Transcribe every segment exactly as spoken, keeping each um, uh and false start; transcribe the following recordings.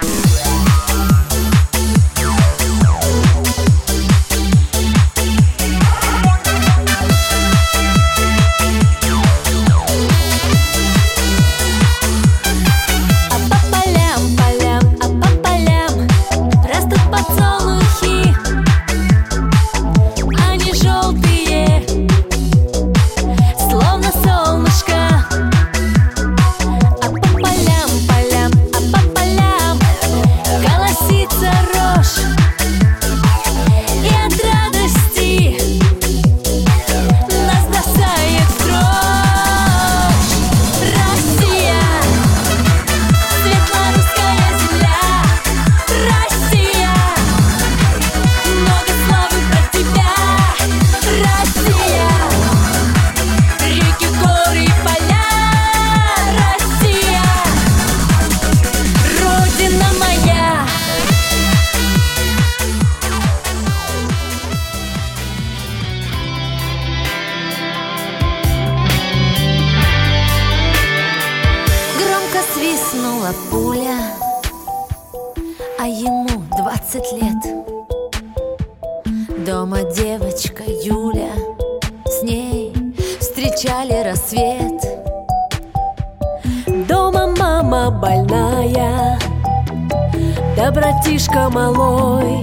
Пуля, а ему двадцать лет. Дома девочка Юля, с ней встречали рассвет. Дома мама больная, да братишка малой.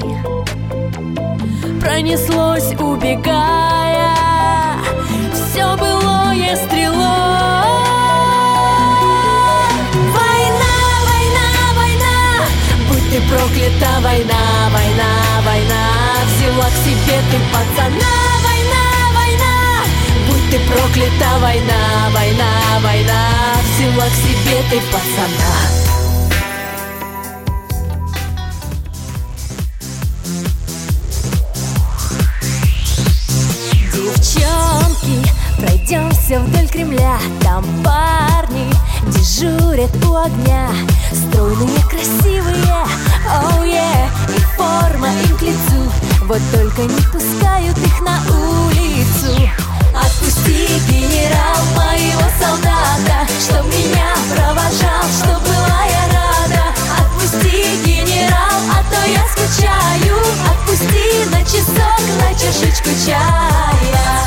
Пронеслось, убегая, все былое стрелой. Ты проклята, война, война, война, взяла к себе ты пацана. Война, война, будь ты проклята, война, война, война, взяла к себе ты пацана. Девчонки, пройдемся вдоль Кремля. Там парни дежурят у огня, стройные, красивые, оу, oh yeah, и форма им к лицу. Вот только не пускают их на улицу. Отпусти, генерал, моего солдата, чтоб меня провожал, чтоб была я рада. Отпусти, генерал, а то я скучаю. Отпусти на часок, на чашечку чая.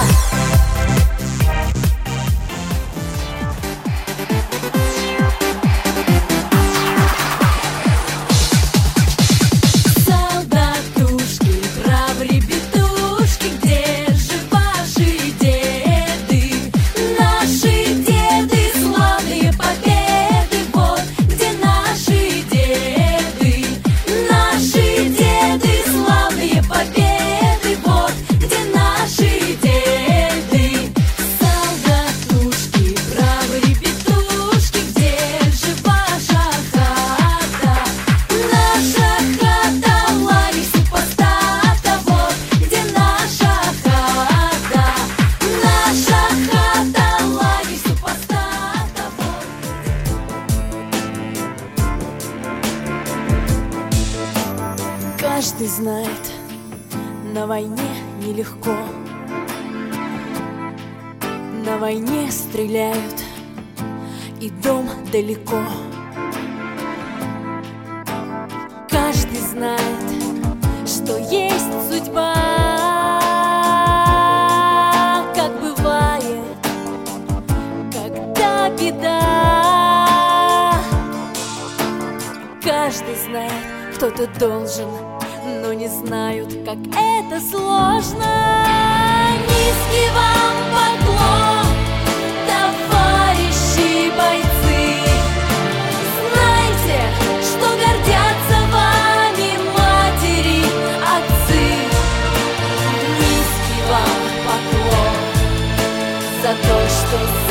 Каждый знает, на войне нелегко. На войне стреляют, и дом далеко. Каждый знает, что есть судьба. Как бывает, когда беда. Каждый знает, кто-то должен, но не знают, как это сложно. Низкий вам поклон, товарищи бойцы. Знайте, что гордятся вами матери, отцы. Низкий вам поклон за то, что